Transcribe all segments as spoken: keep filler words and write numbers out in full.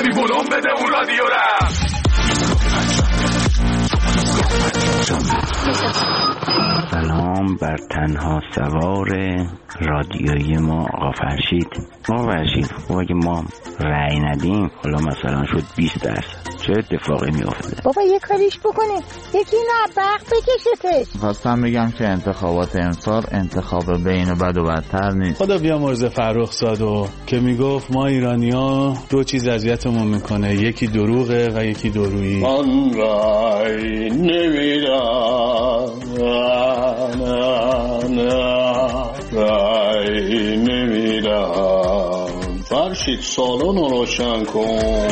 کمی بلوم بده اون رادیو را. سلام بر تنها سوار رادیویی ما آقا فرشید. آقا فرشید خب اگه ما رأی ندیم حالا مثلا شد بیست درصد چه اتفاقی میافته؟ بابا یه کاریش بکنه، یکی نه برق بکشتش. خواستم بگم که انتخابات امسال انتخاب بین بد و بدتر نیست. خدا بیامرزه فرخ زادو که میگفت ما ایرانی‌ها دو چیز اذیتمون میکنه، یکی دروغه و یکی دورویی. من رای نمیدم، نه نه رای نمیدم. فرشید سالن رو روشن کن.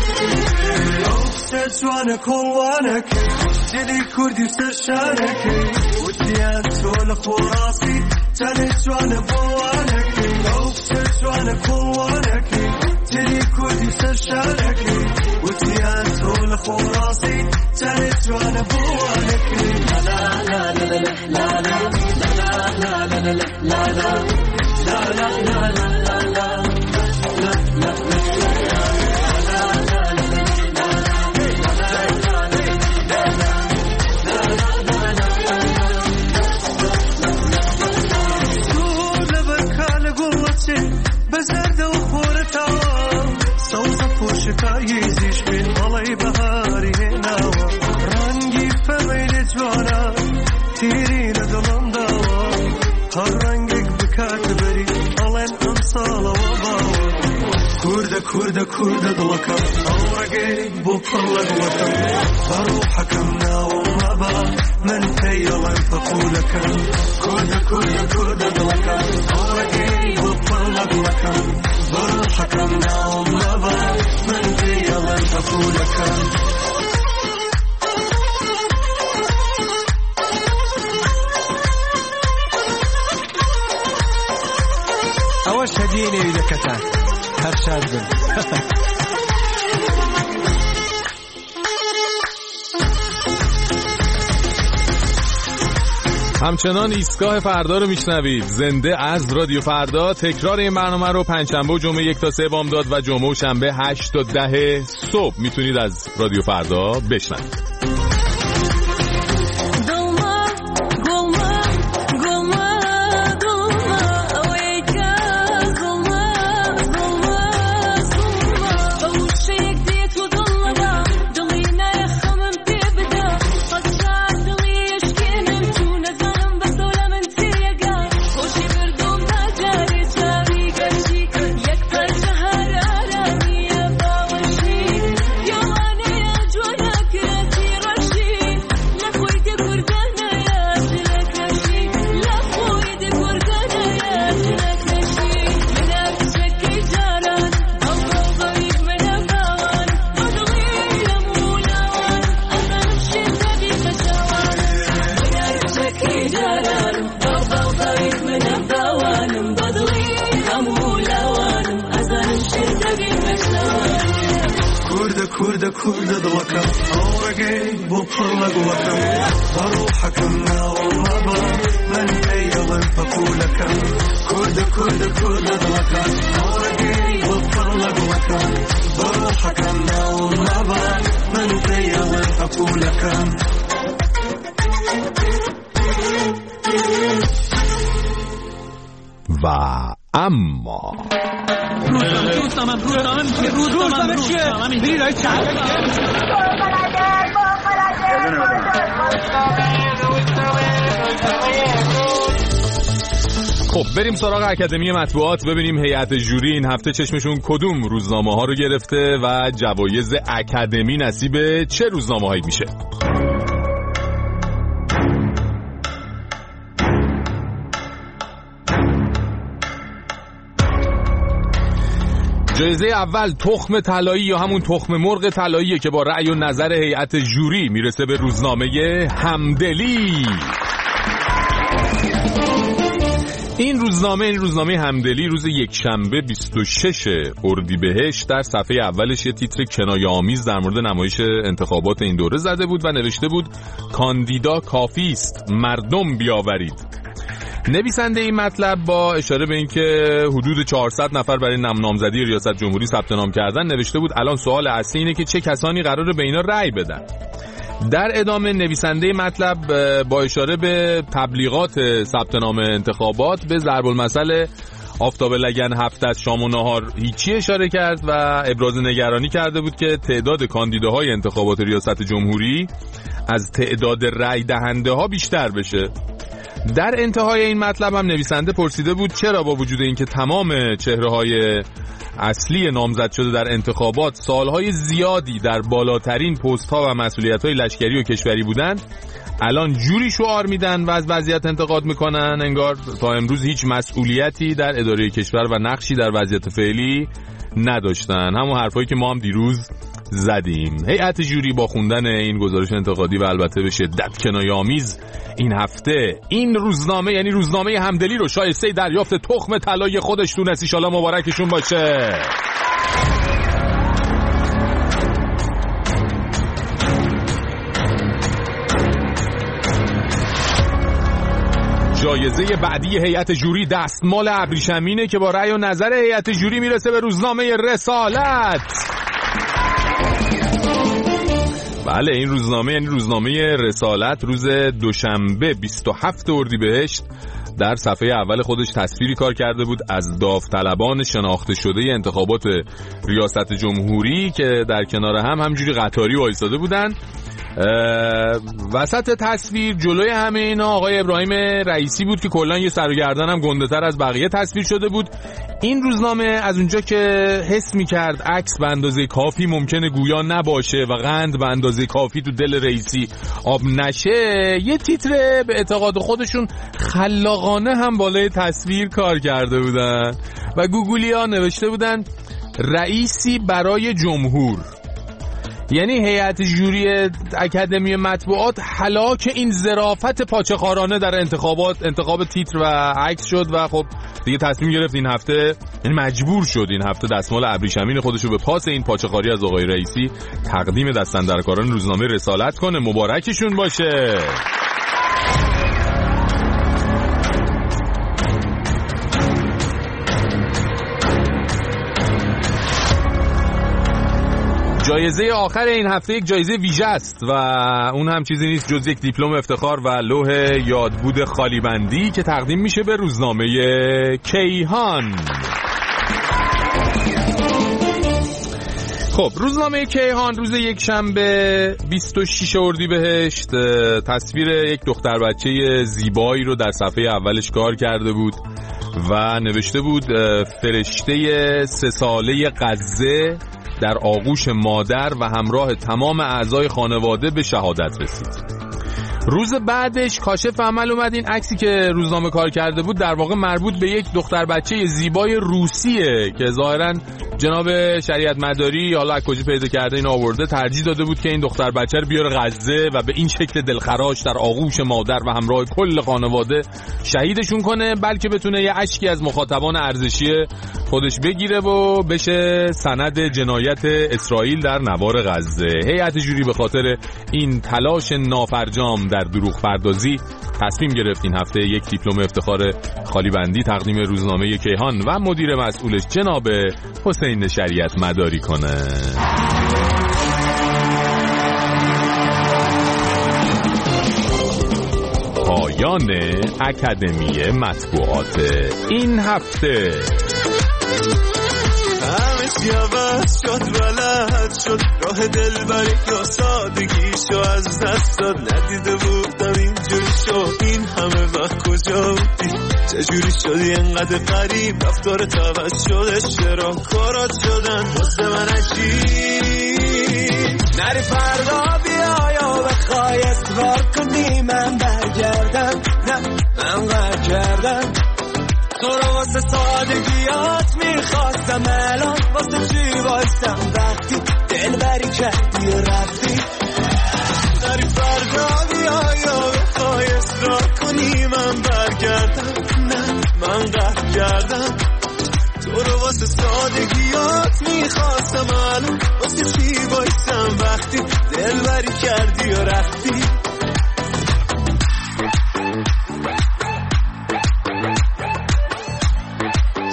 جوان کلوانک دلی کردی سرشانک ودیان سول خوراسی تنی جوان بوانک جوان کلوانک دلی کردی سرشانک ودیان سول خوراسی تنی جوان بوانک لا لا لا لا لا لا لا لا لا لا لا لا لا بزرد و خورتا سوز پوشکاییزیش بین مالای بهاری نوا رنگی فمیل جوانا تیرین دلم دوا هر رنگک بکات بری آلن امسال و باوا کرده کرده کرده دلکم آورگی بو پرلگ وکم بروحکم ناو مبا من پیلن فقولکم کرده کرده کرده دلکم آورگی بو پرلگ وکم بروحکم ناو مبا من پیلن فقولکم. اواش هديني لكتا هر شاد همچنان ایستگاه فردا رو میشنوید زنده از رادیو فردا. تکرار این برنامه رو پنجشنبه و جمعه یک تا سه بامداد و جمعه و شنبه هشت تا ده صبح میتونید از رادیو فردا بشنوید. كردة كردة دلكم أورجي بطلق وكم بروحكم ناومبا من أيضا فقولكم كردة كردة كردة دلكم أورجي بطلق وكم بروحكم ناومبا من أيضا فقولكم. و اما روزنامه روزنامه میشه روزنامه چیه؟ بری رای چند خب بریم سراغ اکادمی مطبوعات ببینیم هیئت ژوری این هفته چشمشون کدوم روزنامه ها رو گرفته و جوایز اکادمی نصیب چه روزنامه هایی میشه. جایزه اول تخم طلایی یا همون تخم مرغ طلاییه که با رأی و نظر هیئت ژوری میرسه به روزنامه همدلی. این روزنامه این روزنامه همدلی روز یکشنبه بیست و شش اردیبهشت در صفحه اولش یه تیتر کنایه‌آمیز در مورد نمایش انتخابات این دوره زده بود و نوشته بود کاندیدا کافی است، مردم بیاورید. نویسنده این مطلب با اشاره به اینکه حدود چهارصد نفر برای نام نامزدی ریاست جمهوری ثبت نام کردن نوشته بود الان سوال اصلی اینه که چه کسانی قراره به اینا رأی بدن. در ادامه نویسنده مطلب با اشاره به تبلیغات ثبت نام انتخابات به ضرب المثل آفتاب لگن هفت از شام و نهار هیچی اشاره کرد و ابراز نگرانی کرده بود که تعداد کاندیداهای انتخابات ریاست جمهوری از تعداد رأی دهنده ها بیشتر بشه. در انتهای این مطلب هم نویسنده پرسیده بود چرا با وجود اینکه تمام چهره‌های اصلی نامزد شده در انتخابات سالهای زیادی در بالاترین پست‌ها و مسئولیت‌های لشکری و کشوری بودند، الان جوری شعار میدن و از وضعیت انتقاد میکنن انگار تا امروز هیچ مسئولیتی در اداره کشور و نقشی در وضعیت فعلی نداشتن. همون حرفایی که ما هم دیروز زدیم. هیئت جوری با خوندن این گزارش انتقادی و البته به شدت کنایه‌آمیز این هفته این روزنامه یعنی روزنامه همدلی رو شایسته دریافت تخم طلای خودش دونست. ان شاءالله مبارکشون باشه. جایزه بعدی هیئت جوری دستمال ابریشمینه که با رأی و نظر هیئت جوری میرسه به روزنامه رسالت. بله این روزنامه یعنی روزنامه رسالت روز دوشنبه بیست و هفتم اردیبهشت در صفحه اول خودش تصویری کار کرده بود از داوطلبان شناخته شده انتخابات ریاست جمهوری که در کنار هم همجوری قطاری وایساده بودن. وسط تصویر جلوی همه اینا آقای ابراهیم رئیسی بود که کلا یه سر و گردن هم گنده‌تر از بقیه تصویر شده بود. این روزنامه از اونجا که حس می‌کرد عکس به اندازه کافی ممکنه گویا نباشه و قند به اندازه کافی تو دل رئیسی آب نشه، یه تیتر به اعتقاد خودشون خلاقانه هم بالای تصویر کار کرده بودن و گوگلیا نوشته بودن رئیسی برای جمهور. یعنی هیئت جوری اکادمی مطبوعات هلاک این ظرافت پاچه‌خوارانه در انتخابات انتخاب تیتر و عکس شد و خب دیگه تصمیم گرفت این هفته، یعنی مجبور شد این هفته دستمال ابریشمین خودشو به پاس این پاچه‌خواری از آقای رئیسی تقدیم دستاندرکاران روزنامه رسالت کنه. مبارکشون باشه. جایزه آخر این هفته یک جایزه ویژه است و اون هم چیزی نیست جز یک دیپلم افتخار و لوح یادبود خالیبندی که تقدیم میشه به روزنامه کیهان. خب روزنامه کیهان روز یک شنبه بیست و ششم اردیبهشت تصویر یک دختر بچه زیبایی رو در صفحه اولش کار کرده بود و نوشته بود فرشته سه ساله غزه در آغوش مادر و همراه تمام اعضای خانواده به شهادت رسید. روز بعدش کاشف عمل اومد این عکسی که روزنامه کار کرده بود در واقع مربوط به یک دختر بچه زیبای روسیه که ظاهراً جناب شریعت مداری حالا از کجا پیدا کرده این آورده ترجیح داده بود که این دختر بچه رو بیاره غزه و به این شکل دلخراش در آغوش مادر و همراه کل خانواده شهیدشون کنه، بلکه بتونه یه اشکی از مخاطبان ارزشی خودش بگیره و بشه سند جنایت اسرائیل در نوار غزه. هیئت جوری به خاطر این تلاش نافرجام در دروغ پردازی تصمیم گرفت این هفته یک دیپلم افتخار خالیبندی تقدیم روزنامه کیهان و مدیر مسئولش جناب حسین شریعت مداری کنه. پایان اکادمی مطبوعات این هفته. همه سیاوش شد ولد شد راه دل بری یا سادگیشو از دست داد ندیده بودم اینجوری شد این همه وقت کجا بودی چجوری شدی انقدر قریب رفتار توش شدش چرا کارات شدن واسه من عجیب نری فردا بیا یا بخوای اصرار کنی من برگردم نه من برگردم تو رو واسه سادگیات میخواستم الان واسه چی بایستم وقتی دل بری کردی و رفتی نری فردا بیا یا بخوای اصرار کنی من برگردم نه من قهر کردم تو رو واسه سادگیات میخواستم الان واسه چی بایستم وقتی دل بری کردی و رفتی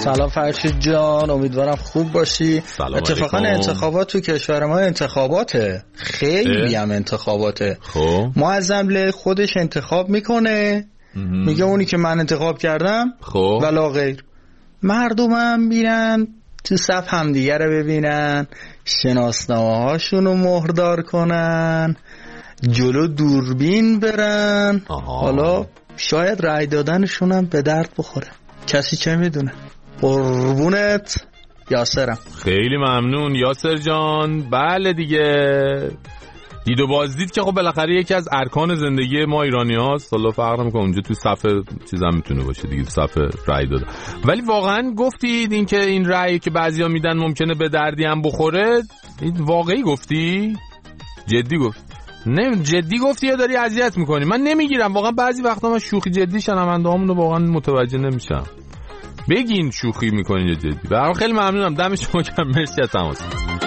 سلام فرشید جان، امیدوارم خوب باشی. اتفاقا انتخابات تو کشور ما انتخاباته، خیلی هم انتخاباته. خب ما از جمله خودش انتخاب میکنه، میگه اونی که من انتخاب کردم خب ولا غیر. مردم هم میرن تو صف همدیگه رو ببینن، شناسنامه هاشون رو مهردار کنن، جلو دوربین برن. آها. حالا شاید رای دادنشون هم به درد بخوره، کسی چه میدونه. قربونت یاسرم. خیلی ممنون یاسر جان. بله دیگه، دید و بازدید که خب بالاخره یکی از ارکان زندگی ما ایرانی هاست. حالا فرق نمیکنه اونجا تو صف چیز هم میتونه باشه دیگه، صف رای داده. ولی واقعا گفتید این که این رأی که بعضیا میدن ممکنه به دردی هم بخوره، این واقعی گفتی؟ جدی گفت؟ نه جدی گفتی یا داری اذیت میکنی؟ من نمیگیرم واقعا، بعضی وقتا من شوخی جدی شنونده هامون رو واقعا متوجه نمیشم. بگین شوخی میکنین یا جدی. برام خیلی ممنونم، دم شما گرم، مرسی از تماس.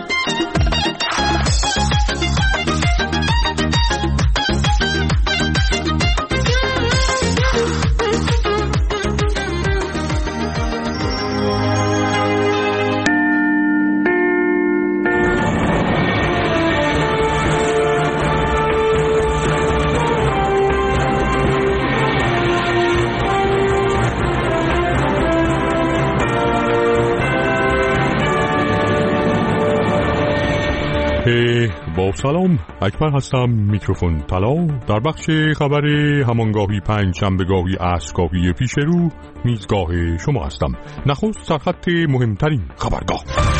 با سلام، اکبر هستم، میکروفون طلا. در بخش خبر همانگاهی پنج شنبهگاهی عصرگاهی پیش رو میزگاه شما هستم. نخست سرخط مهمترین خبرگاه.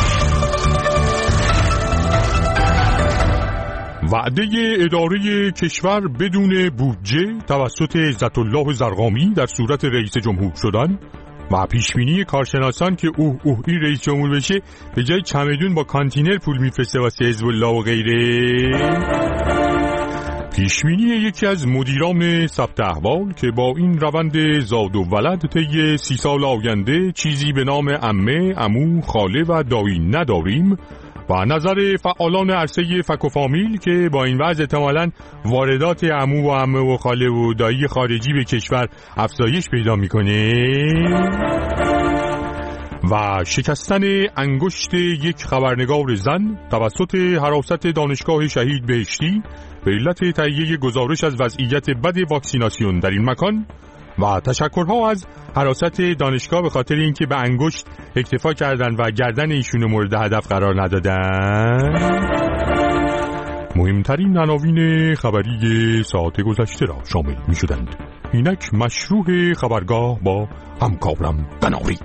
وعده اداره کشور بدون بودجه توسط عزت الله زرقامی در صورت رئیس جمهور شدن و پیشبینی کارشناسان که اوه اوه این رئیس جمهور بشه به جای چمدون با کانتینر پول میفرسته واسه حزب الله و غیره. پیشبینی یکی از مدیران ثبت احوال که با این روند زاد و ولد طی سی سال آینده چیزی به نام عمه، عمو، خاله و دایی نداریم و نظر فعالان عرصه فک و فامیل که با این وضع احتمالاً واردات عمو و عمه و خاله و دایی خارجی به کشور افزایش پیدا میکنه و شکستن انگشت یک خبرنگار زن توسط حراست دانشگاه شهید بهشتی به علت تهیه گزارش از وضعیت بد واکسیناسیون در این مکان و تشکرها از حراست دانشگاه به خاطر اینکه به انگشت اکتفا کردن و گردن ایشون مورد هدف قرار ندادن. مهمترین عناوین خبری ساعت گذشته را شامل می شدند. اینک مشروع خبرگاه با همکارم قناری.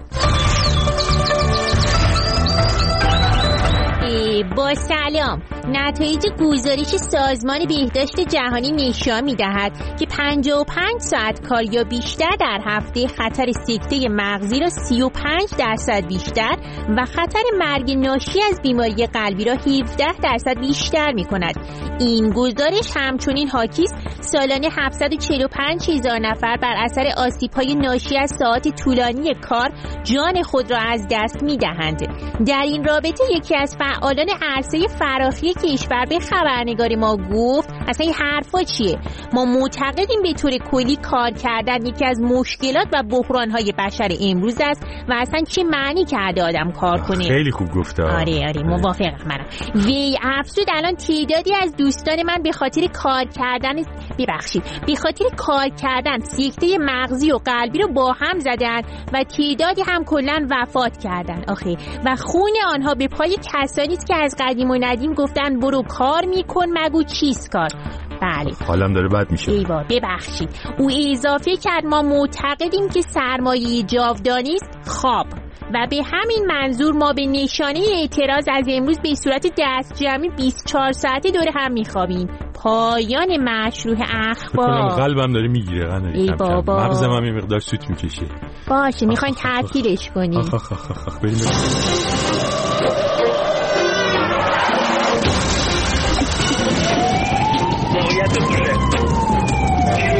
با سلام، نتایج گزارش سازمان بهداشت جهانی نشان می‌دهد که پنجاه و پنج ساعت کار یا بیشتر در هفته خطر سکته مغزی را سی و پنج درصد بیشتر و خطر مرگ ناشی از بیماری قلبی را هفده درصد بیشتر می‌کند. این گزارش همچنین حاکی است سالانه هفتصد و چهل و پنج هزار نفر بر اثر آسیب‌های ناشی از ساعات طولانی کار جان خود را از دست می‌دهند. در این رابطه یکی از فعالان عرصه فراخی کشور به خبرنگار ما گفت اصلا این حرفا چیه؟ ما معتقدیم به طور کلی کار کردن یکی از مشکلات و بحران‌های بشر امروز است و اصلا چه معنی کرده آدم کار کنه. خیلی خوب گفته. آره آره موافقم منم. وی افزود الان تعدادی از دوستان من به خاطر کار کردن ببخشید به خاطر کار کردن سکته مغزی و قلبی رو با هم زدن و تعدادی هم کلا وفات کردن. آخه و خون آنها به پای کسانی است که از قدیم و ندیم گفتن برو کار میکن مگو چیز کار. بله حالم داره بد میشه. ایوا ببخشید. او اضافه کرد ما معتقدیم که سرمایه جاودانی است خواب و به همین منظور ما به نشانه اعتراض از امروز به صورت دست جمعی بیست و چهار ساعته دور هم میخوابیم. پایان مشروع اخبار. قلبم داره میگیره قناری. ای بابا مغزم هم یه مقدار سوت میکشه. باشه میخواین تعطیلش کنیم. آخ آخ آخ آخ بریم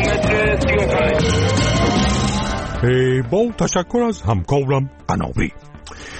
با تشکر از همکارم قناری.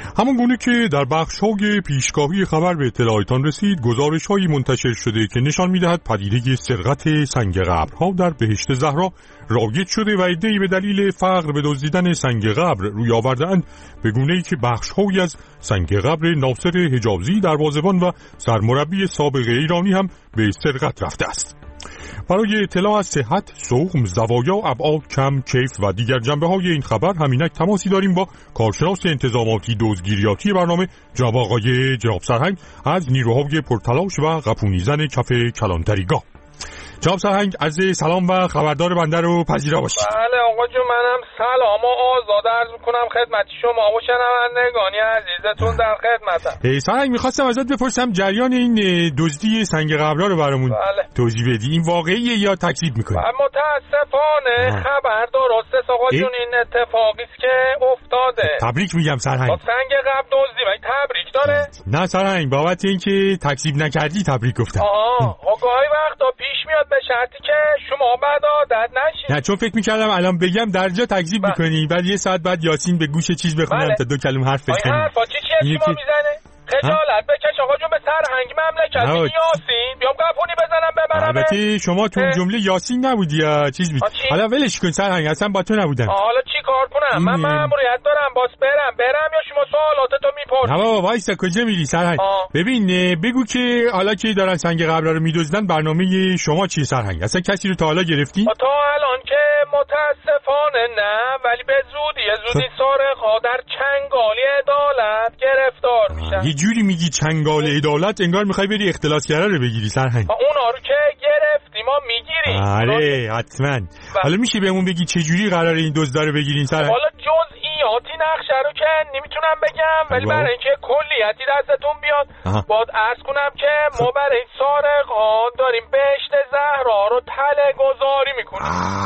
همون گونه که در بخش‌های پیشگاهی خبر به اطلاعتان رسید، گزارش‌هایی منتشر شده که نشان می‌دهد پدیده سرقت سنگ قبرها در بهشت زهرا رایج شده و عده‌ای به دلیل فقر به دزدیدن سنگ قبر روی آورده‌اند، به گونه‌ای که بخش‌هایی از سنگ قبر ناصر حجازی دروازه‌بان و سرمربی سابق ایرانی هم به سرقت رفته است. برای اطلاع از صحت، سقم، زوایا، ابعاد، کم، کیف و دیگر جنبه‌های این خبر همینک تماسی داریم با کارشناس انتظاماتی دزدگیریاتی برنامه جناب آقای جناب سرهنگ از نیروهای پرتلاش و قپونیزن کف کلانتریگاه. جناب سرهنگ، از سلام و خبردار بنده رو پذیرا باشید. بله آقا جون، منم سلام و آزاد عرض میکنم خدمت شما و شنوندگان عزیزتون در خدمتم. سرهنگ، میخواستم ازت بپرسم جریان این دزدی سنگ قبرها رو برامون بله. توضیح بدی. این واقعیه یا تکذیب میکنی؟ متاسفانه آه. خبر درسته آقا جون، این اتفاقی است که افتاده. تبریک میگم سرهنگ. با سنگ قبر دزدی ولی تبریک داره؟ نه سرهنگ، بابت اینکه تکذیب نکردی تبریک گفتم. آها، گاهی وقتا پیش میاد به شرطی که شما بعد عادت نشید. نه چون فکر میکردم الان بگم در جا تکذیب میکنی، بعد یه ساعت بعد یاسین به گوش چیز بخونم بله. تا دو کلمه حرف بزنی. حرفا چی چی اسمو میزنه؟ خجالت بکش آقا جون، به سرهنگ مملکت یاسین بیام قپونی بزنم ببرم. البته شما تو اون جمله یاسین نبودی یا چیز بود. حالا ولش کن سرهنگ، اصلا با تو نبودم. حالا چی کار کنم؟ من مأموریت دارم، باز برم برم یا شما سوالاتتو میپرسی؟ نه بابا وایسا، کجا میری سرهنگ؟ ببین بگو که حالا که دارن سنگ قبرها رو میدزدن برنامه شما چیه سرهنگ؟ اصلا کسی رو تا حالا گرفتی؟ تا الان که متاسفانه نه، ولی به زودی زودی سارق‌ها در چنگالی عدالت گرفتار میشن. یه جوری میگی چنگال عدالت انگار میخوای بری اختلاسگرا رو بگیری سرهنگ. اونا رو که گرفتیم ما میگیریم. آره حتما. حالا میشه بهمون بگی چه جوری قراره این دزدا رو بگیرین سرهنگ؟ حالا جزئیاتی نقشه رو که نمیتونم بگم، ولی برای اینکه کلیتی دستتون بیاد باید عرض کنم که ما برای این سارق‌ها داریم بهشت زهرا رو تله گذاری میکنیم.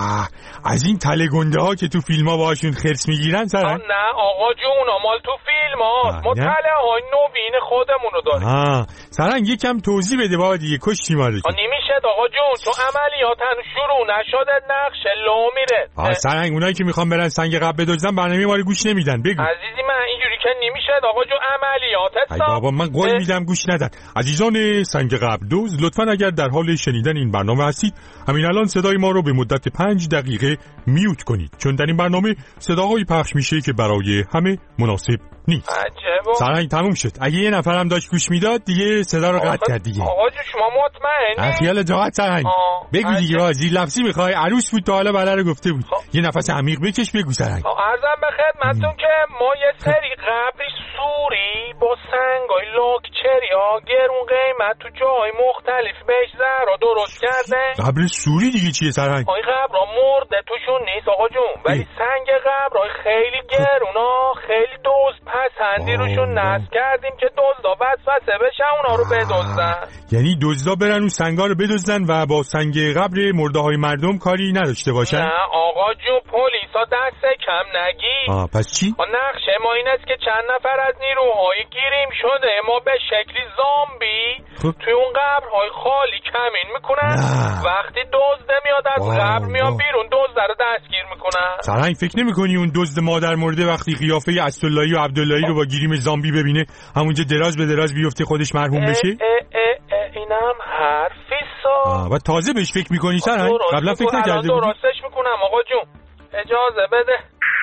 از این تله گنده ها که تو فیلم ها باشون خرس میگیرن سرهنگ؟ نه آقا جون، مال تو فیلم ها ما تله های نوین خودمون رو داریم. آه سرهنگ یکم توضیح بده بابا دیگه، کشتی ما رو. نمیشه آقا جون، تو عملیات هنوز شروع نشده، نقشه لو میره. آه سرهنگ، اونایی که میخوان برن سنگ قبر بدزدن برنامه ما رو گوش نمیدن. بگو عزیزی من، اینجوری که نمیشه آقا جون، عملیات ای بابا من قول میدم گوش ندن. عزیزان سنگ قبر دوز، لطفاً اگر در حال شنیدن این برنامه هستید همین الان صدای ما رو به مدت پنج دقیقه میوت کنید، چون در این برنامه صداهایی پخش میشه که برای همه مناسب نیست. عجبا. سرهنگ تموم شد. اگه یه نفرم داشت گوش میداد دیگه صدا رو قطع کرد دیگه. آقا جون شما مطمئنی؟ خیال جاحت سرهنگ. بگو دیگه، بازی لفظی میخوای؟ عروس بود تا حالا بله رو گفته بود. یه نفس عمیق بکش بگو سرهنگ. عرضم به خدمتتون که ما یه سری قبری سوری با سنگای لاکچریا گرون قیمت تو جای مختلف بهش زهرا درست کرده. قبر سوری دیگه چیه سرهنگ؟ آی قبرها مرده توشون نیست آقا جون، ولی سنگ قبرهای خیلی گرونا، خیلی دوست پسندی روشون نصب کردیم که دزدا وسوسه بشن اونا رو بدزدن. یعنی دزدا برن اون سنگا رو بدزدن و با سنگ قبر مرده های مردم کاری نداشته باشن؟ نه آقا جون، پلیسا دست کم نگی. آه پس چی؟ نقشه ما این است که چند نفر از نیروهای گیریم شده ما به شکلی زامبی خب. توی اون قبرهای خالی کمین میکنن. وقتی دزد میاد از قبر میاد بیرون، دزد رو دستگیر میکنن. سرهنگ فکر نمی‌کنی اون دزد مادر مرده وقتی قیافه اسداللهی و عبداللهی رو با گیریم زامبی ببینه همونجا دراز به دراز بیفته خودش مرحوم بشه؟ اه اه اه اینم حرفی سا. و تازه بهش فکر میکنی سرهنگ؟ قبلا فکر نکرده بودی؟ درستش میکنم آقا جون، اجازه بده.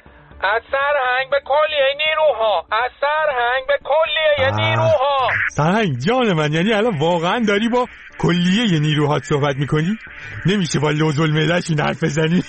از سرهنگ به کلیه نیروها، از سرهنگ به کلیه نیروها. سرهنگ جان من، یعنی الان واقعا داری با کلیه نیروهات صحبت میکنی؟ نمیشه با لوزالمعده‌اش این حرف بزنی؟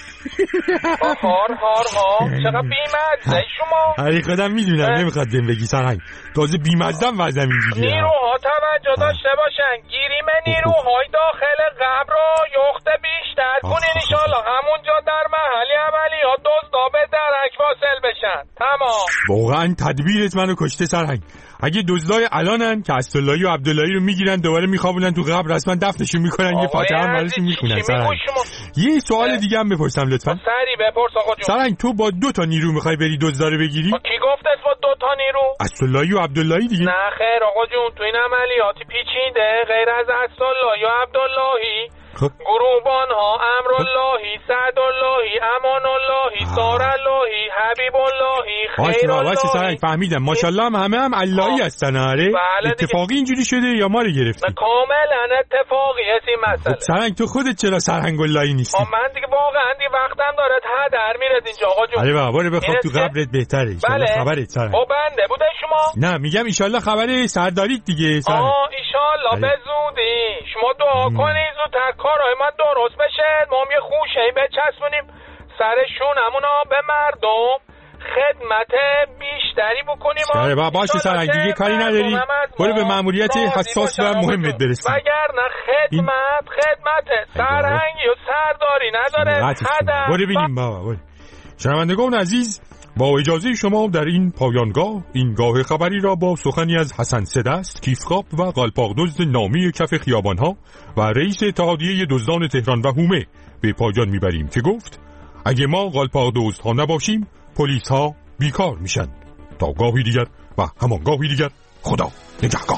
هار هار ها چقدر بیمزده شما. ای خودم میدونم نمیخواد دم بگی سرهنگ، تازه بیمزدم وزم اینجوریه. نیروها توجه داشته باشن، گیریم نیروهای داخل قبر رو یخت بیشتر کنین انشالله همونجا در محلی عملیات دزدا به درک واصل بشن. تمام. واقعا تدبیرت منو کشته سرهنگ. اگه دزدای الانن که اسداللهی و عبداللهی رو میگیرن دوباره میخوابونن تو قبر، رسما دفنشون میکنن، یه فاتحه هم براشون میخونن. سرهنگ یه سوال دیگه هم بپرسم لطفا. سری بپرس آقا جون. سرهنگ تو با دو تا نیرو میخوای بری دزدا رو بگیری؟ کی گفت اس با دو تا نیرو؟ اسداللهی و عبداللهی دیگه. نه خیر آقا جون، تو این عملیات پیچیده غیر از اسداللهی و عبداللهی گروبان ها امراللهی، سعداللهی، اماناللهی، ساراللهی، حبیب اللهی، خیراللهی. فهمیدم ماشاءالله هم همه هم اللهی هستن. آره اتفاقی اینجوری شده یا ما رو گرفتی؟ کاملا اتفاقی هست این مسئله. خب سرنگ تو خودت چرا سرهنگ اللهی نیستی؟ من دیگه واقعا دیگه وقتم داره هدر میرد اینجا آقا جون. آره بابا بخواب تو قبرت بهتره. بله. خبرت سرنگ. با بنده بوده شما؟ نه میگم ان شاءالله خبر سردارید دیگه سرنگ. آه ان شاءالله به زودی. شما دعا کنید زودتر کارهای من درست بشه. ما هم یه خوشه‌ای بچسبونیم سرشون همونا به مردم خدمت بیشتری بکنیم. آره بابا باشه سرنگ دیگه کاری نداری. برو به مأموریت حساس و مهمت برسی. وگرنه خدمت خدمت سرهنگی و سرداری نداره. برو ببینیم بابا برو. شنوندگان عزیز با اجازه شما در این پایانگاه این گاه خبری را با سخنی از حسن سدست کیفکاپ و قالپاق دزد نامی کف خیابانها و رئیس اتحادیه دزدان تهران و هومه به پایان میبریم که گفت اگه ما قالپاق دزدها نباشیم پلیس ها بیکار میشن. تا گاهی دیگر و همان گاهی دیگر خدا نگهدار.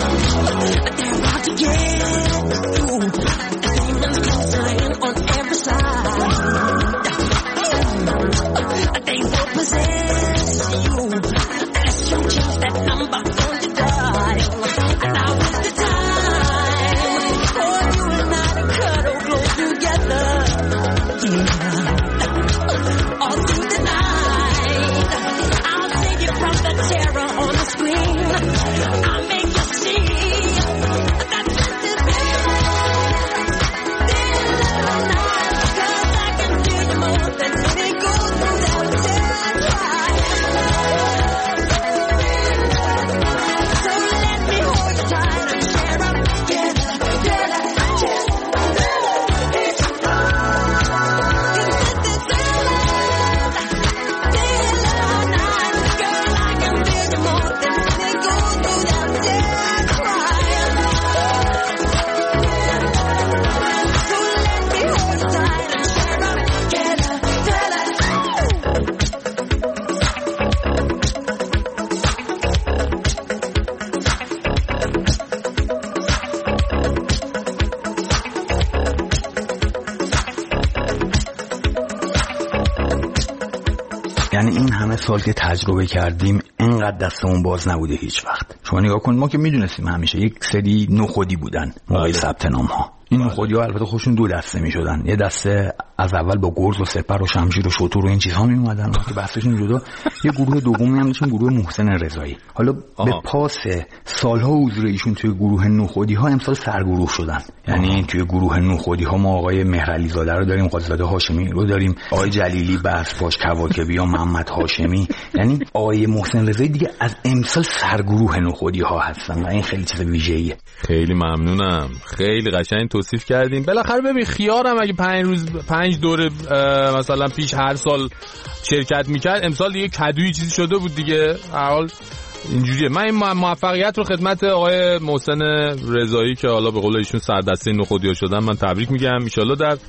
یعنی این همه سال که تجربه کردیم اینقدر دستمون باز نبوده هیچ وقت. شما نگاه کن ما که میدونستیم همیشه یک سری نخودی بودن موقع ثبت نام ها. این نخودی ها البته خودشون دو دسته میشدن. یه دسته از اول با گرز و سپر و شمشیر و شتر و این چیزها می اومدن که بحثشون جدا. یه گروه دومی هم داشتن، گروه محسن رضایی. حالا آها. به پاس سالها حضور ایشون توی گروه نخودی ها امسال سرگروه شدن. یعنی آها. توی گروه نخودی ها ما آقای مهرعلی زاده رو داریم، قاضی‌زاده هاشمی رو داریم، آقای جلیلی بسپاش کواکبی و محمد هاشمی. یعنی آقای محسن رضایی دیگه از امسال سرگروه نخودی ها هستن و این خیلی چیز ویژه‌ایه. خیلی ممنونم، خیلی قشنگ توصیف کردین. بالاخره ببین خیارم اگه پنج روز پنج دور مثلا پیش هر سال شرکت میکرد، امسال دیگه کدوی چیزی شده بود دیگه. حال اینجوریه. من این موفقیت رو خدمت آقای محسن رضایی که حالا به قول ایشون سردسته نخودی‌ها شدن من تبریک میگم. ان شاءالله در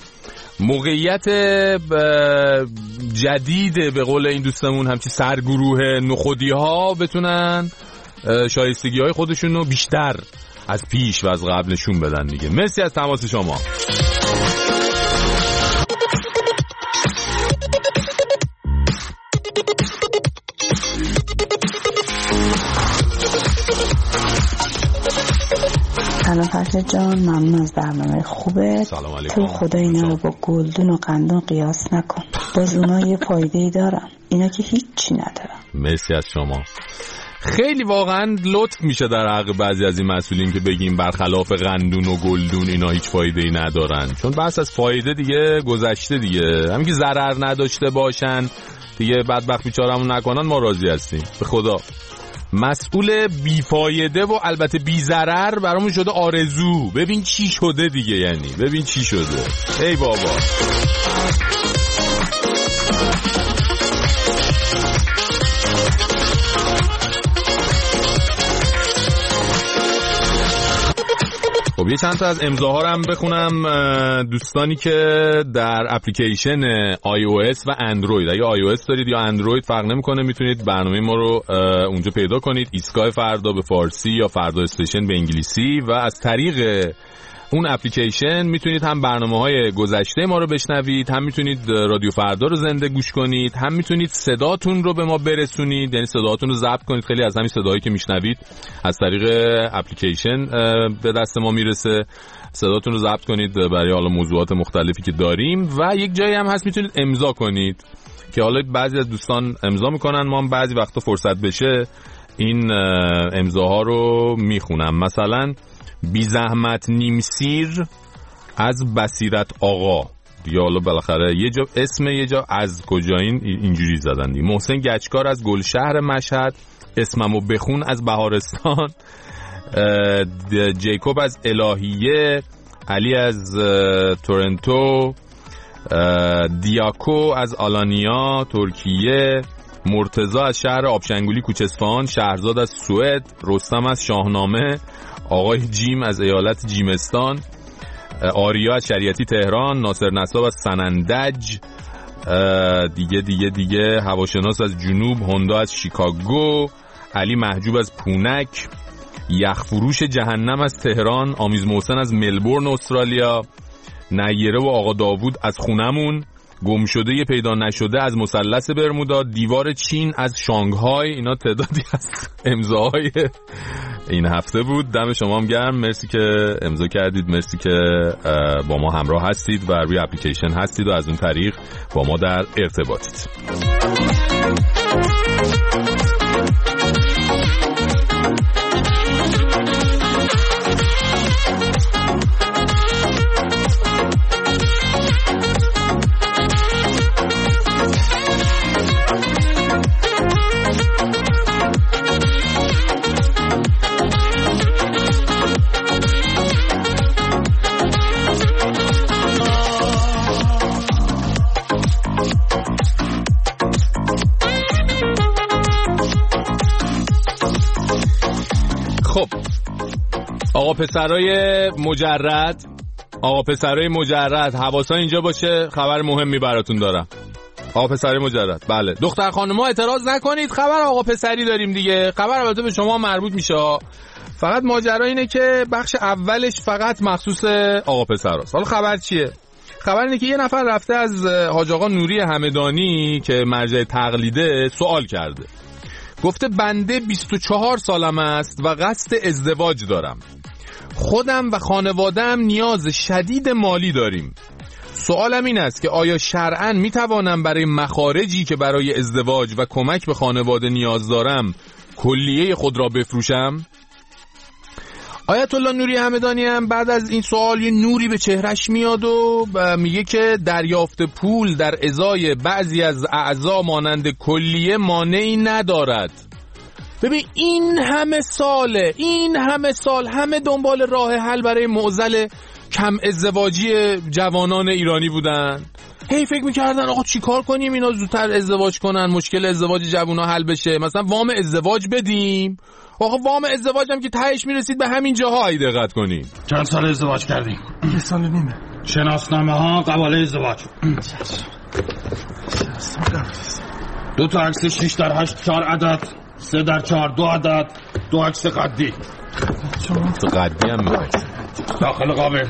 موقعیت جدید به قول این دوستمون همچی سرگروه نخودی‌ها بتونن شایستگی‌های خودشون رو بیشتر از پیش و از قبل نشون بدن دیگه. مرسی از تماس شما. سلام فرشاد جان، ممنون از برنامه خوبه. سلام علیکم. تو خدا اینا رو با گلدون و قندون قیاس نکن، باز اونا یه فایده‌ای دارن، اینا که هیچی ندارن. مرسی از شما. خیلی واقعا لطف میشه در حق بعضی از این مسئولین که بگیم برخلاف قندون و گلدون اینا هیچ فایده‌ای ندارن، چون بحث از فایده دیگه گذشته دیگه. همین که ضرر نداشته باشن دیگه بدبخت بیچاره‌مون نکنن ما راضی هستیم. به خدا مسئول بیفایده و البته بی ضرر برامون شده آرزو. ببین چی شده دیگه، یعنی ببین چی شده. ای بابا. خب یه چند تا از امضاها رو هم بخونم. دوستانی که در اپلیکیشن آی او اس و اندروید، اگه آی او اس دارید یا اندروید فرق نمیکنه، میتونید برنامه ما رو اونجا پیدا کنید. ایستگاه فردا به فارسی یا فردا استیشن به انگلیسی، و از طریق اون اپلیکیشن میتونید هم برنامه‌های گذشته ما رو بشنوید، هم میتونید رادیو فردا رو زنده گوش کنید، هم میتونید صداتون رو به ما برسونید، یعنی صداتون رو ضبط کنید. خیلی از همین صداهایی که میشنوید از طریق اپلیکیشن به دست ما میرسه. صداتون رو ضبط کنید برای حالا موضوعات مختلفی که داریم و یک جایی هم هست میتونید امضا کنید که حالا بعضی از دوستان امضا میکنن، ما هم بعضی وقتا فرصت بشه این امضاها رو میخونم. مثلا بی زحمت نیمسیر از بصیرت آقا، یا حالا بالاخره یه جا اسم یه جا از کجا این اینجوری زدن دی. محسن گچکار از گلشهر مشهد، اسممو بخون از بهارستان، جیکوب از الهیه، علی از تورنتو، دیاکو از آلانیا ترکیه، مرتضی از شهر آبشنگولی کوچسفان، شهرزاد از سوئد، رستم از شاهنامه، آقای جیم از ایالت جیمستان، آریا از شریعتی تهران، ناصر نصاب از سنندج، دیگه دیگه دیگه هواشناس از جنوب، هوندا از شیکاگو، علی محجوب از پونک، یخفروش جهنم از تهران، آمیز محسن از ملبورن استرالیا، نیره و آقا داوود از خونمون، گمشده پیدا نشده از مثلث برمودا، دیوار چین از شانگهای. اینا تعدادی از امضاهای این هفته بود. دم شما هم گرم، مرسی که امضا کردید، مرسی که با ما همراه هستید و روی اپلیکیشن هستید و از اون طریق با ما در ارتباطید. آقا پسرای مجرد آقا پسرای مجرد حواسا اینجا باشه، خبر مهمی براتون دارم. آقا پسرای مجرد، بله دختر خانم‌ها اعتراض نکنید، خبر آقا پسری داریم دیگه. خبر البته به شما مربوط میشه، فقط ماجرا اینه که بخش اولش فقط مخصوص آقا پسراست. حالا خبر چیه؟ خبر اینه که یه نفر رفته از حاج آقا نوری همدانی که مرجع تقلیده سوال کرده. گفته بنده بیست و چهار سالم است و قصد ازدواج دارم. خودم و خانواده‌ام نیاز شدید مالی داریم. سوالم این است که آیا شرعاً میتوانم برای مخارجی که برای ازدواج و کمک به خانواده نیاز دارم کلیه خود را بفروشم؟ آیت الله نوری همدانی هم بعد از این سوال یه نوری به چهرش میاد و میگه که دریافت پول در ازای بعضی از اعضا مانند کلیه مانعی ندارد. ببین این همه ساله این همه سال همه دنبال راه حل برای معضل کم ازدواجی جوانان ایرانی بودن. هی فکر میکردن آقا چی کار کنیم اینا زودتر ازدواج کنن، مشکل ازدواج جوونا حل بشه، مثلا وام ازدواج بدیم. آقا وام ازدواج هم که تهش میرسید به همین جاها. ای دقت کنیم. چند سال ازدواج کردیم؟ یه سال و نیمه. شناسنامه ها قباله ازدواج. دو تا عکس شش در هشت چهار عدد، سه در چهار دو عدد، دو عکس قدی. تو قدی هم میخواید داخل قابل.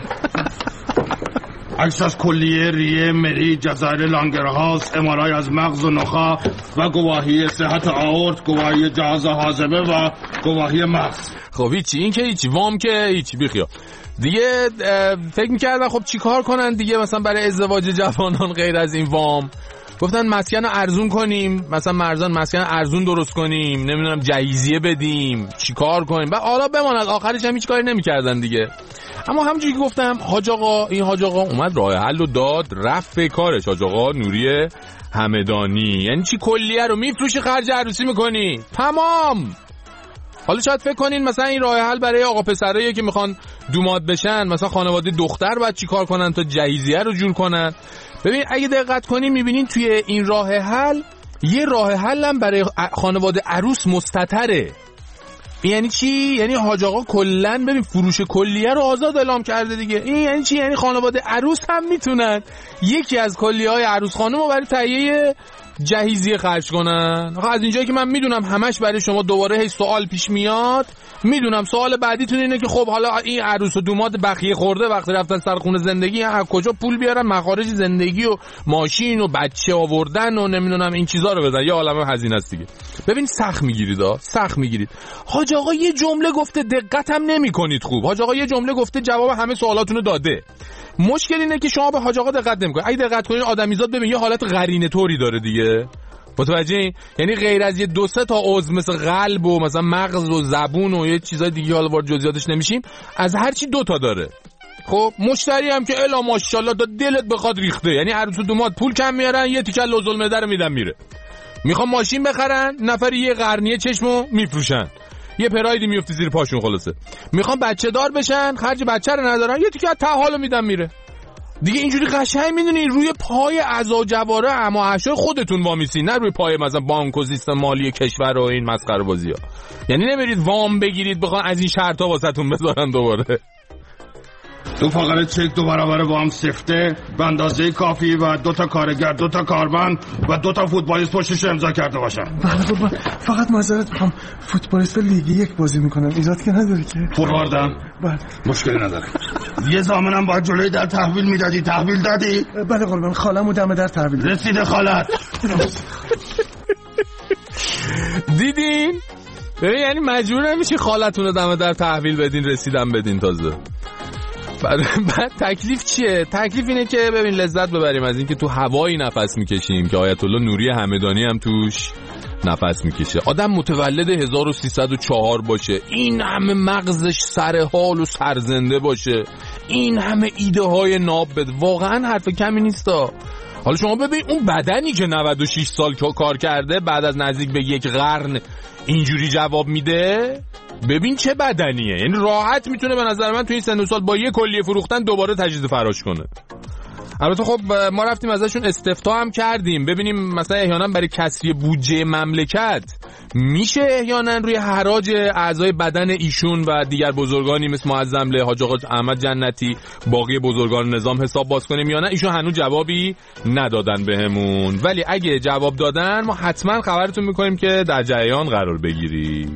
عکس از کلیه، ریه، مری، جزایر لانگرهاوس، امارای از مغز و نخا و گواهی صحت آورت، گواهی جهاز حازمه و گواهی مغز. خب هیچی، این که هیچی، وام که هیچی، بیخیا دیگه. فکر میکردن خب چی کار کنن دیگه مثلا برای ازدواج جوانان غیر از این وام. گفتن مسکن رو ارزون کنیم، مثلا مرزان مسکن ارزون درست کنیم، نمیدونم جهیزیه بدیم، چی کار کنیم. بعد حالا بماند آخرش هم هیچ کاری نمیکردن دیگه. اما همونجوری که گفتم حاج آقا این حاج آقا اومد راه حل و داد، رفت به کارش. حاج آقا نوری همدانی یعنی چی؟ کلیه رو میفروشی خرج عروسی میکنی، تمام. حالا شاید فکر کنین مثلا این راه حل برای آقا پسرایی که میخوان دوماد بشن، مثلا خانواده دختر باید چی کار کنن تا جهیزیه رو جور کنن. ببین اگه دقت کنین میبینین توی این راه حل یه راه حل هم برای خانواده عروس مستتره. یعنی چی؟ یعنی حاج آقا کلن ببین فروش کلیه رو آزاد اعلام کرده دیگه. این یعنی چی؟ یعنی خانواده عروس هم میتونن یکی از کلیه‌های عروس خانم رو برای تهیه جهیزیه خرج کنن. آخه از اینجایی که من میدونم همش برای شما دوباره هی سوال پیش میاد، میدونم سوال بعدیتون اینه که خب حالا این عروس و دوماد بخیه خورده وقتی رفتن سر خونه زندگی از کجا پول بیارن مخارج زندگی و ماشین و بچه آوردن و نمیدونم این چیزا رو بدن، یه عالمه هزینه است دیگه. ببین سخت میگیرید ها، سخت میگیرید. حاج آقا یه جمله گفته دقت هم نمیکنید خوب. حاج آقا یه جمله گفته جواب همه سوالاتون رو داده. مشکل اینه که شما به حاج آقا دقت نمیکنید. اگه دقت کنید آدمیزاد ببین یه حالت قرینه طوری داره دیگه. متوجهی؟ یعنی غیر از یه دو سه تا عضو مثل قلب و مثلا مغز و زبون و یه چیزای دیگه حالا وارد جزئیاتش نمیشیم، از هر چی دو تا داره. خب مشتری هم که الا ماشاءالله تا دلت بخواد ریخته، یعنی عروس و دوماد پول کم میارن یه تیکه لوزالمعده رو میدن میره. میخوام ماشین بخرن نفری یه قرنیه چشمو میفروشن، یه پرایدی میفته زیر پاشون. خلاصه میخوام بچه دار بشن خرج بچه رو ندارن یه تیکه تحالو میدن میره دیگه. اینجوری قشنگ میدونی روی پای اعضا جواره اما عشای خودتون وامیسی، نه روی پای مثلا بانک و سیستم مالی کشور و این مسخره بازی‌ها. یعنی نمیرید وام بگیرید بخوان از این شرطا واسهتون بذارن دوباره. دو فقره چک دو برابر با هم سفته به اندازه کافی و دو تا کارگر دو تا کارمند و دو تا فوتبالیست پشتش امضا کرده باشن. بله بابا فقط معذرت میخوام، فوتبالیست لیگ یک بازی میکنن، ایجاد که نداره که؟ فورواردم. بله مشکلی نداره. یه زامنم باید جلوی در تحویل میدادی، تحویل دادی؟ بله قربان خالمو دم در تحویل داد. رسید خالت. دیدین؟ ببین یعنی مجبور نمیشی خالتون رو دم در تحویل بدین رسیدم بدین تازه. بعد بعد تکلیف چیه؟ تکلیف اینه که ببین لذت ببریم از این که تو هوایی نفس میکشیم که آیت الله نوری همدانی هم توش نفس میکشه. آدم متولد هزار و سیصد و چهار باشه، این همه مغزش سر حال و سرزنده باشه، این همه ایده های ناب بده، واقعا حرف کمی نیستا. حالا شما ببین اون بدنی که نود و شش سال کار کرده بعد از نزدیک به یک قرن اینجوری جواب میده، ببین چه بدنیه. یعنی راحت میتونه به نظر من تو این سن و سال با یه کلیه فروختن دوباره تجدید فراش کنه. البته خب ما رفتیم ازشون استفتاء هم کردیم ببینیم مثلا احیانا برای کسری بودجه مملکت میشه احیانا روی حراج اعضای بدن ایشون و دیگر بزرگانی مثل معظم له حاج آقا احمد جنتی باقی بزرگان نظام حساب باز کنیم یا نه. ایشون هنوز جوابی ندادن بهمون، ولی اگه جواب دادن ما حتما خبرتون میکنیم که در جریان قرار بگیری.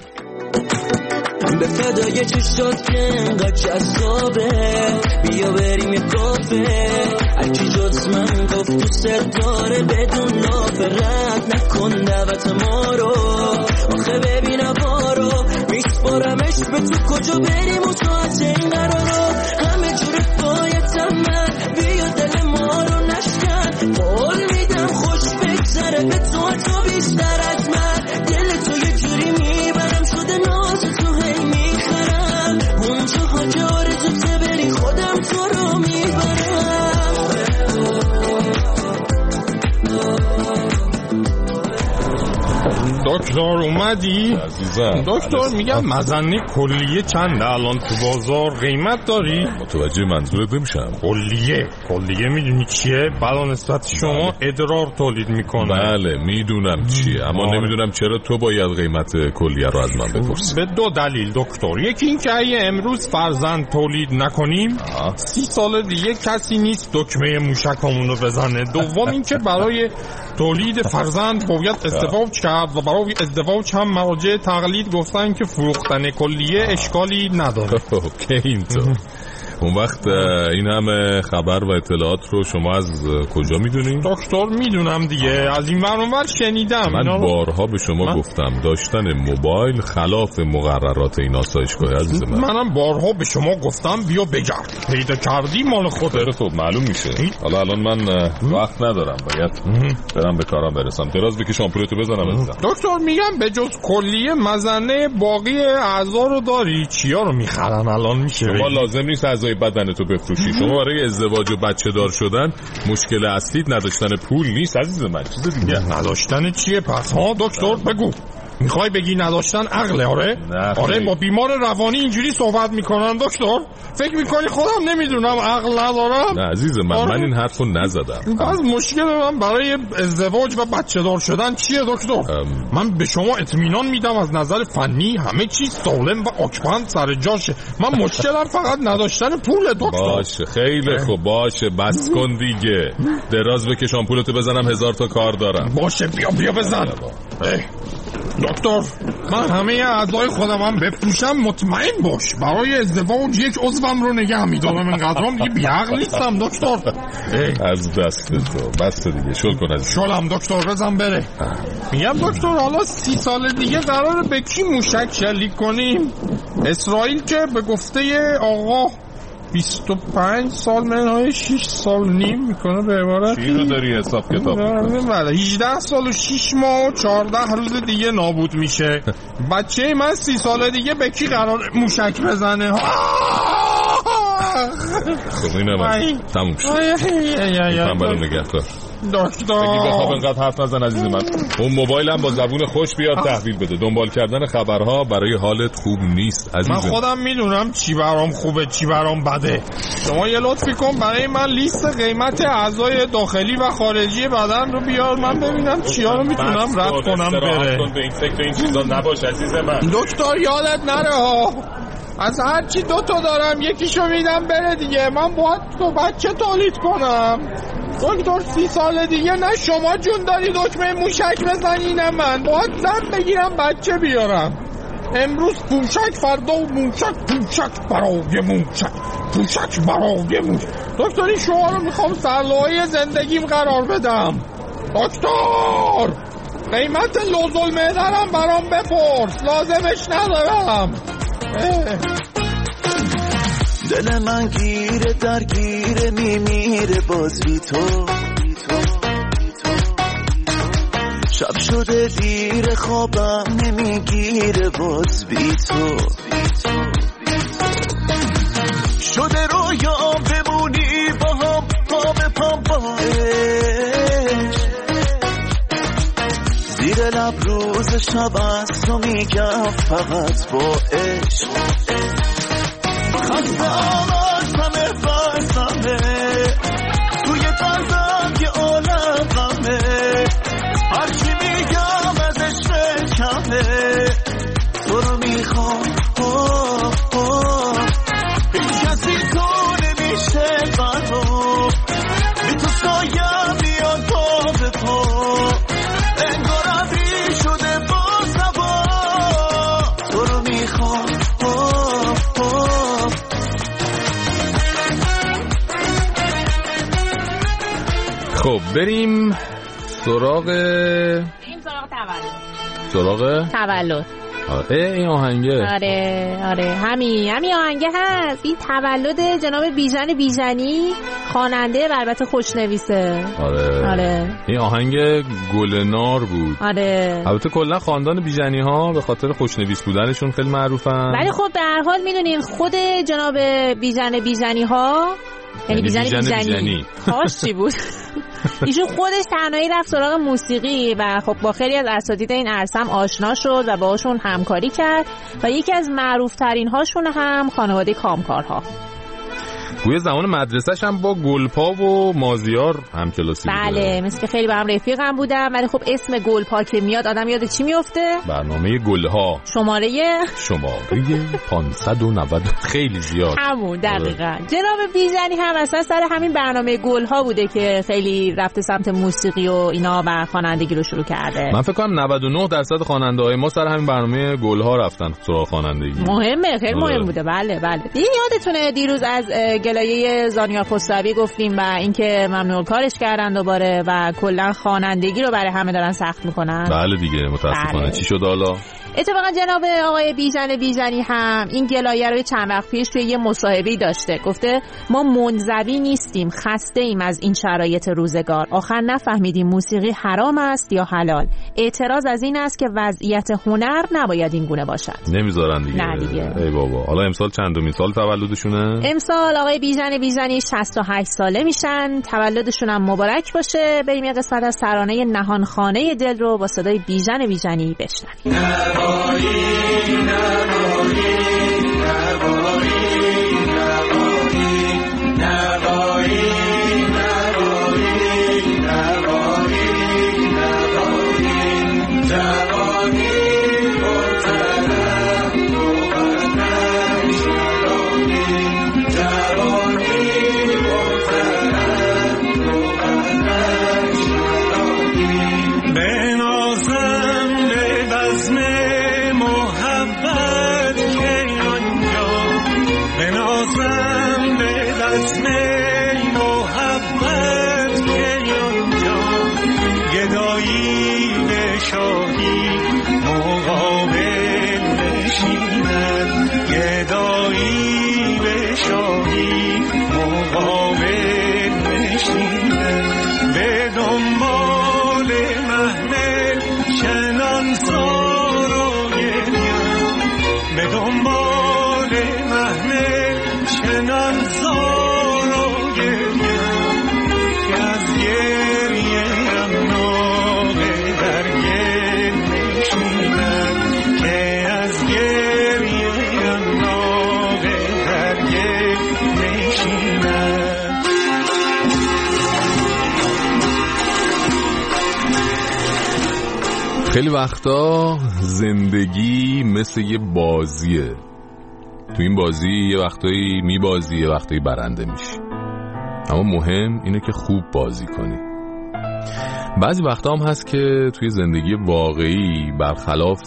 به فدای چشات که انقدر جذابه بیا بریم یه کافه، هرکی جز من گفت دوست داره بدون نافرت نکن دعوت ما رو. آخه ببین بارو میسپارمش به تو کجا بریم و ساعت این قرارو همه جور پایتم من بیا دل ما رو نشکن، قول میدم خوش بگذره به تو تا بیشتر از من، دل تو یه جوری میبرم شده ناز تو هی میخرم اونجا حاج آرزوته بری خودم تو رو میبرم. دکتر اومدی؟ عزیزم دکتر میگم مزنه کلیه چنده الان تو بازار قیمت داری؟ متوجه منظورت نمیشم. کلیه کلیه میدونی چیه؟ بلا نسبت شما ادرار تولید میکنه. بله میدونم چیه، اما آره. نمیدونم چرا تو باید قیمت کلیه رو از من بپرسی. به دو دلیل دکتر، یکی این که اگه امروز فرزند تولید نکنیم آه. سی سال دیگه کسی نیست دکمه موشکمون رو بزنه. دوم این که برای تولید فرزند باید استفاده کرد و برای ازدواج هم مراجع تقلید گفتن که فروختن کلیه اشکالی نداره. اوکی اینطور. اون وقت این همه خبر و اطلاعات رو شما از کجا میدونی؟ دکتر میدونم دیگه، از این برنامه شنیدم. من بارها به شما من... گفتم داشتن موبایل خلاف مقررات این آسایشگاه عزیز من. منم بارها به شما گفتم بیا بگرد، پیدا کردی مال خودت. خب معلوم میشه. حالا الان من وقت ندارم، باید برم به کارم برسم. دراز بکش آمپولتو بزنم عزیزم. دکتر میگم به جز کلیه مزنه باقی اعضا رو داری؟ چیا رو میخرن الان میشه؟ شما لازم نیست اعضای بدنتو بفروشی. شما برای ازدواج و بچه دار شدن مشکل اصلیت نداشتن پول نیست عزیز من، چیز دیگه. نداشتن چیه پس ها دکتر؟ بگو میخوای بگی نداشتن عقله؟ آره آره با بیمار روانی اینجوری صحبت میکنن دکتر؟ فکر میکنی خودم نمیدونم عقل ندارم؟ نه عزیز من آره. من این حرفو نزدم. بعض مشکل من برای ازدواج و بچه دار شدن چیه دکتر؟ ام... من به شما اطمینان میدم از نظر فنی همه چیز سالم و آکپند سر جاشه. من مشکلم فقط نداشتن پول دکتر. باشه خیلی خوب باشه بس کن دیگه. دراز بکش آمپولتو بزنم هزار تا کار دارم. باشه بیا بیا بزن. دکتر من همه اعضای خودم هم بفروشم مطمئن باش برای ازدواج یک عضوم رو نگه میدارم. اینقدرام دیگه بیعقل نیستم دکتر. از دست تو بس دیگه شل کن از شلم دکتر بزن بره. میگم دکتر حالا سی سال دیگه قراره به کی موشک شلیک کنیم؟ اسرائیل که به گفته آقا بیست و پنج سال منهای شش سال نیم میکنه به عبارت چی رو داری حساب کتاب میکنه؟ هجده سال و شش ماه و چهارده روز دیگه نابود میشه. بچه من سی سال دیگه به کی قرار موشک بزنه؟ خب اینه من تموم شد. میتونم برای نگه کار دکتر بگی بخواب اینقدر حرف نزن عزیز من. اون موبایلم با زبون خوش بیاد تحویل بده. دنبال کردن خبرها برای حالت خوب نیست عزیزم. من خودم میدونم چی برام خوبه چی برام بده. شما یه لطفی کن برای من لیست قیمت اعضای داخلی و خارجی بدن رو بیار من ببینم چیا رو میتونم رد کنم بره. به این فکر این چیزا نباش عزیز من. دکتر یادت نره ها از هرچی دو تا دارم یکیشو میدم بره دیگه. من باید تو بچه تولید کنم دکتر. سی سال دیگه نه شما جون داری دکمه موشک بزنی نه من. باید زن بگیرم بچه بیارم. امروز پوشک فردا موشک پوشک برای موشک پوشک برای موشک. دکتر این شما رو میخوام سرلوحه زندگیم قرار بدم. دکتر قیمت لوزل معدرم برام بپرس لازمش ندارم. دل من گیره درگیره میمیره باز بی تو. شب شده دیر خوابم نمیگیره باز بی تو. شده رویام بمونی با هم پا به پا باش. زیر لب روز شب از تو میگم فقط با عشق. خسته آمدمه بستمه توی قلبم یه عالم غمه. هرچی میگم ازش کمه تو رو میخوام. هیچ کسی تو نمیشه برام بی تو سایم میاد پا به پا. انگار عبری شده با سوا تو رو میخوام. خب بریم سراغ بریم سراغ تولد. سراغ تولد. آره این آهنگه. آره آره همین همین آهنگه هست. این تولد جناب بیژن بیژنی خواننده و البته خوشنویسه. آره آره این آهنگ گلنار بود. آره البته کلا خاندان بیژنی ها به خاطر خوشنویس بودنشون خیلی معروفن. ولی خب به هر حال میدونین خود جناب بیژن بیژنی ها یعنی بیژن بیژنی خاص چی بود ایشون خودش تنهایی رفت سراغ موسیقی و خب با خیلی از اساتید این عرصه هم آشنا شد و باهاشون همکاری کرد و یکی از معروف ترین هاشون هم خانواده کامکارها. گویا زمان مدرسه‌ش هم با گلپا و مازیار همکلاسی بوده. بله مثل که خیلی با هم رفیق هم بودن. ولی خب اسم گلپا که میاد آدم یاد چی میفته؟ برنامه گلها. شماره شماره پانصد و نود خیلی زیاد. همون دقیقاً. جناب بیژنی هم اصلا سر همین برنامه گلها بوده که خیلی رفته سمت موسیقی و اینا و خوانندگی رو شروع کرده. من فکر کنم نود و نه درصد خواننده‌های ما سر همین برنامه گلها رفتن سراغ خوانندگی. مهمه خیلی مهم بوده. بله بله. دیگه یادتونه دیروز از گلایه زانیار خسروی گفتیم و اینکه ممنوع کارش کردن دوباره و کلا خوانندگی رو برای همه دارن سخت میکنن. بله دیگه متاسفانه. بله. چی شد حالا؟ اتفاقا جناب آقای بیژن بیژنی هم این گلایه رو چند وقت پیش توی یه مصاحبه‌ای داشته. گفته ما منزوی نیستیم، خسته ایم از این شرایط روزگار. آخر نفهمیدیم موسیقی حرام است یا حلال. اعتراض از این است که وضعیت هنر نباید این گونه باشد. نمیذارن دیگه. نه دیگه. ای بابا. حالا امسال چندمین سال تولدشونه؟ امسال آقای بیژن بیژنی شصت و هشت ساله میشن. تولدشون هم مبارک باشه. بریم یه قسمت از ترانه نهانخانه دل رو با صدای بیژن بیژنی بشنویم. نوایی نوایی نوایی نوایی نوایی نوایی نوایی نوایی جوانی پرطرف روغنش نرامی جوانی پرطرف روغنش نرامی به نازم به بزم محبت که آنجا به نازم به بزم محبت که آنجا گدایی به شاهی مقابل نشیند گدایی به شاهی مقابل نشیند به دنبال محمل چنان زار و گریم به دنبال محمل چنان زار و گریم که از گریه هم ناغه در گل نشیند که از گریه هم ناغه در گل نشیند. خیلی وقتا زندگی مثل یه بازیه. تو این بازی یه وقتایی میبازی یه وقتایی برنده میشی، اما مهم اینه که خوب بازی کنی. بعضی وقتا هم هست که توی زندگی واقعی برخلاف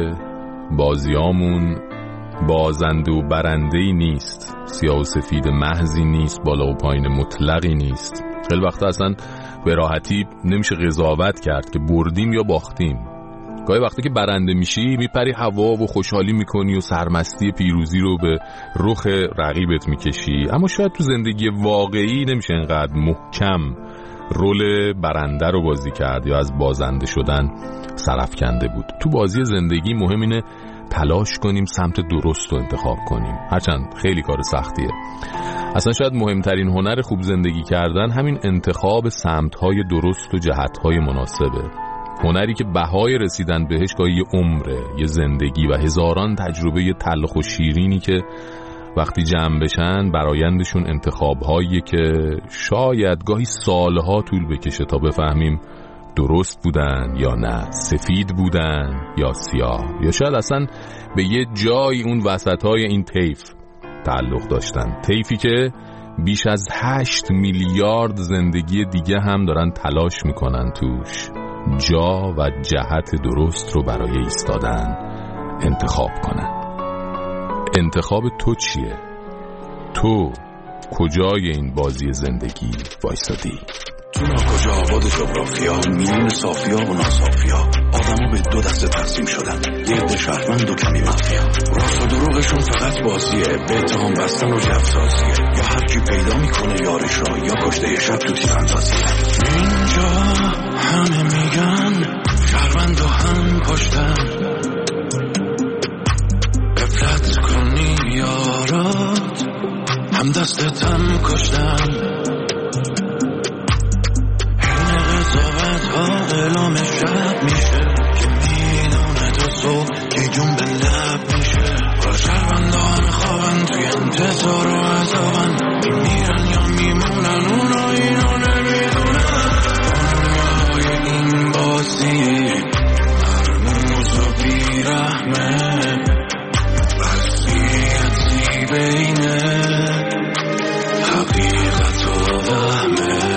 بازیامون بازنده و برنده‌ای نیست، سیاه و سفید محضی نیست، بالا و پایین مطلقی نیست. خیلی وقتا اصلا به راحتی نمیشه قضاوت کرد که بردیم یا باختیم. گاهی وقتی که برنده میشی میپری هوا و خوشحالی میکنی و سرمستی پیروزی رو به رخ رقیبت میکشی، اما شاید تو زندگی واقعی نمیشه اینقدر محکم رول برنده رو بازی کرد یا از بازنده شدن سرفکنده بود. تو بازی زندگی مهم اینه تلاش کنیم سمت درست رو انتخاب کنیم، هرچند خیلی کار سختیه. اصلا شاید مهمترین هنر خوب زندگی کردن همین انتخاب سمت‌های درست و جهت‌های مناسبه. هنری که بهای رسیدن بهش گاهی یه عمره، یه زندگی و هزاران تجربه تلخ و شیرینی که وقتی جمع بشن برایندشون انتخاب‌هایی که شاید گاهی سالها طول بکشه تا بفهمیم درست بودن یا نه، سفید بودن یا سیاه، یا شاید اصلا به یه جای اون وسط‌های این طیف تعلق داشتن، طیفی که بیش از هشت میلیارد زندگی دیگه هم دارن تلاش میکنن توش جا و جهت درست رو برای ایستادن انتخاب کنن. انتخاب تو چیه؟ تو کجای این بازی زندگی وایسادی؟ تو ناکجا آباد جغرافیا، میلیون صافیا و ناصافیا، آدما به دو دسته تقسیم شدن، یه عده شهروند و کمی مافیا. راست و دروغشون فقط بازیه، به اتهام بستن و جفسازیه، یا هر کی پیدا میکنه یارش را، یا کشته شب تو تیراندازیه. اینجا همه میگن شهروند و هم پشتن، غفلت کنی یارات هم دستتم کشتن. اعلام شب میشه که میدونه تو صبح که جون به لب میشه. و شهرونده ها میخوابن توی انتظار و عذابن، میمیرن یا میمونن اونا اینو نمیدونن. دنیای این بازی مرموز و بیرحمه، وضعیتی بینه حقیقت و وهمه.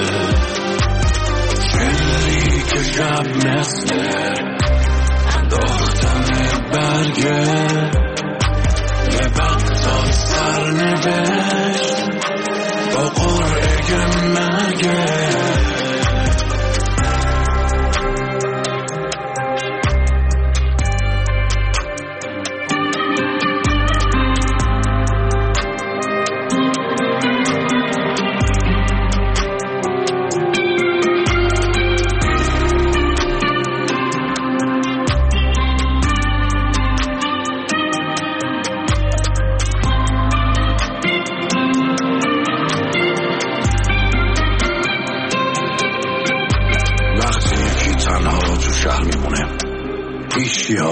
که شب مثل انداختن برگه یه بقتا سرنوشت با قرعه مرگه.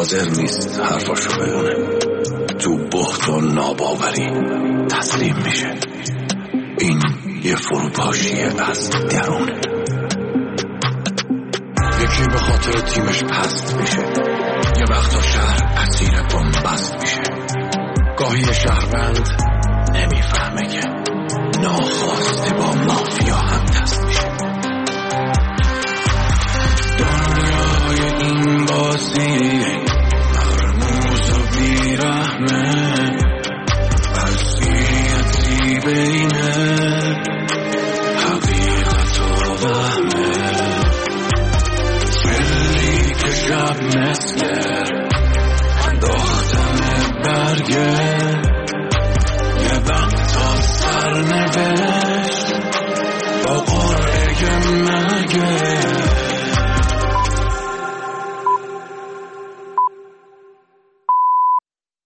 حاضر نیست حرفاشو بدونه، تو بخت و ناباوری تسلیم میشه. این یه فروپاشیه از درونه. یکی به خاطر تیمش پست میشه، یه وقتا شهر اسیر بنبست میشه. گاهی شهروند نمیفهمه که ناخواسته با مافیا هم دست میشه. دنیای این بازی مرموز و بیرحمه، وضعیتی بینه حقیقت و وهمه. شلی که شب مثل انداختن برگه